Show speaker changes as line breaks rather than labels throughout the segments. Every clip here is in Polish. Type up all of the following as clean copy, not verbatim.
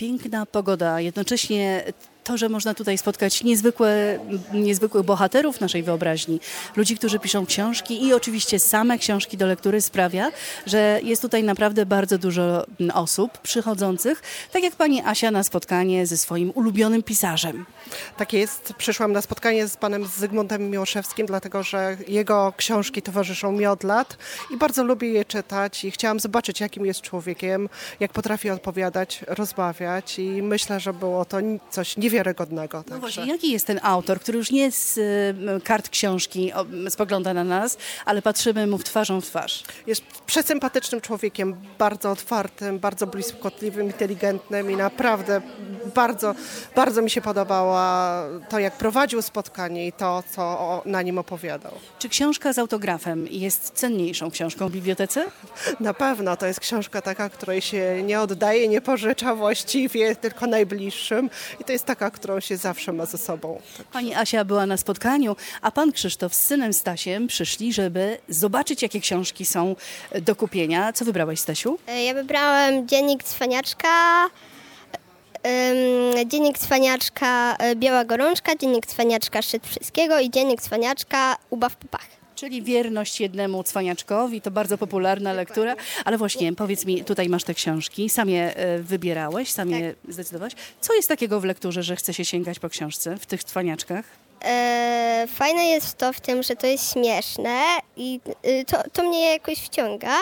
piękna pogoda, jednocześnie to, że można tutaj spotkać niezwykłych bohaterów naszej wyobraźni, ludzi, którzy piszą książki i oczywiście same książki do lektury sprawia, że jest tutaj naprawdę bardzo dużo osób przychodzących, tak jak pani Asia na spotkanie ze swoim ulubionym pisarzem.
Tak jest. Przyszłam na spotkanie z panem Zygmuntem Miłoszewskim, dlatego że jego książki towarzyszą mi od lat i bardzo lubię je czytać i chciałam zobaczyć, jakim jest człowiekiem, jak potrafi odpowiadać, rozmawiać i myślę, że było to coś niewiarygodnego.
No właśnie, jaki jest ten autor, który już nie z kart książki spogląda na nas, ale patrzymy mu twarzą w twarz?
Jest przesympatycznym człowiekiem, bardzo otwartym, bardzo błyskotliwym, inteligentnym i naprawdę bardzo mi się podobało to, jak prowadził spotkanie i to, co na nim opowiadał.
Czy książka z autografem jest cenniejszą książką w bibliotece?
Na pewno, to jest książka taka, której się nie oddaje, nie pożycza właściwie, tylko najbliższym i to jest taka, którą się zawsze ma ze sobą.
Pani Asia była na spotkaniu, a pan Krzysztof z synem Stasiem przyszli, żeby zobaczyć, jakie książki są do kupienia. Co wybrałeś, Stasiu?
Ja wybrałem Dziennik Cwaniaczka, Dziennik Cwaniaczka Biała Gorączka, Dziennik Cwaniaczka Szczyt Wszystkiego i Dziennik Cwaniaczka Ubaw w Pupach.
Czyli wierność jednemu cwaniaczkowi, to bardzo popularna lektura. Ale właśnie, powiedz mi, tutaj masz te książki, sam je wybierałeś, sam je zdecydowałeś. Co jest takiego w lekturze, że chce się sięgać po książce w tych cwaniaczkach?
Fajne jest to w tym, że to jest śmieszne i to mnie jakoś wciąga.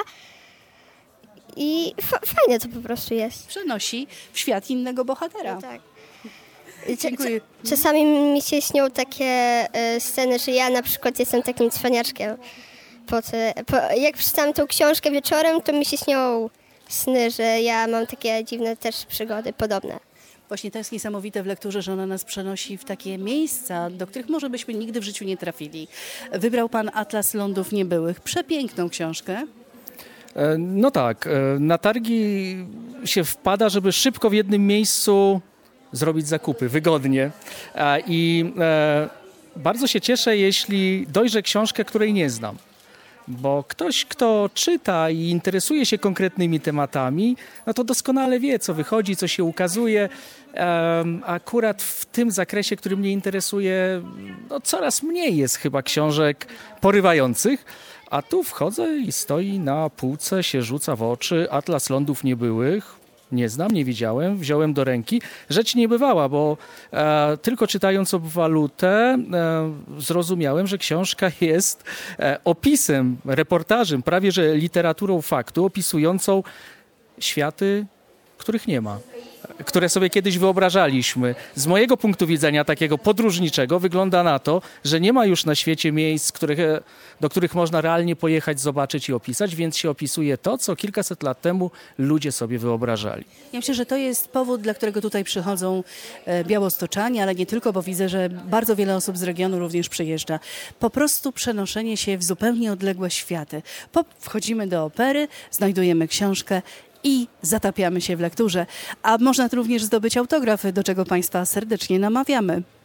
I fajne to po prostu jest.
Przenosi w świat innego bohatera.
No tak.
Dziękuję.
Czasami mi się śnią takie sceny, że ja na przykład jestem takim cwaniaczkiem. Jak przeczytam tą książkę wieczorem, to mi się śnią sny, że ja mam takie dziwne też przygody podobne.
Właśnie to jest niesamowite w lekturze, że ona nas przenosi w takie miejsca, do których może byśmy nigdy w życiu nie trafili. Wybrał pan Atlas Lądów Niebyłych. Przepiękną książkę.
No tak, na targi się wpada, żeby szybko w jednym miejscu zrobić zakupy, wygodnie. I bardzo się cieszę, jeśli dojrzę książkę, której nie znam. Bo ktoś, kto czyta i interesuje się konkretnymi tematami, no to doskonale wie, co wychodzi, co się ukazuje. Akurat w tym zakresie, który mnie interesuje, no coraz mniej jest chyba książek porywających. A tu wchodzę i stoi na półce, się rzuca w oczy Atlas Lądów Niebyłych. Nie znam, nie widziałem, wziąłem do ręki. Rzecz niebywała, bo tylko czytając Obwalutę zrozumiałem, że książka jest opisem, reportażem, prawie że literaturą faktu, opisującą światy, których nie ma, które sobie kiedyś wyobrażaliśmy. Z mojego punktu widzenia takiego podróżniczego wygląda na to, że nie ma już na świecie miejsc, do których można realnie pojechać, zobaczyć i opisać, więc się opisuje to, co kilkaset lat temu ludzie sobie wyobrażali.
Ja myślę, że to jest powód, dla którego tutaj przychodzą białostoczanie, ale nie tylko, bo widzę, że bardzo wiele osób z regionu również przyjeżdża. Po prostu przenoszenie się w zupełnie odległe światy. Wchodzimy do opery, znajdujemy książkę i zatapiamy się w lekturze. A można tu również zdobyć autografy, do czego Państwa serdecznie namawiamy.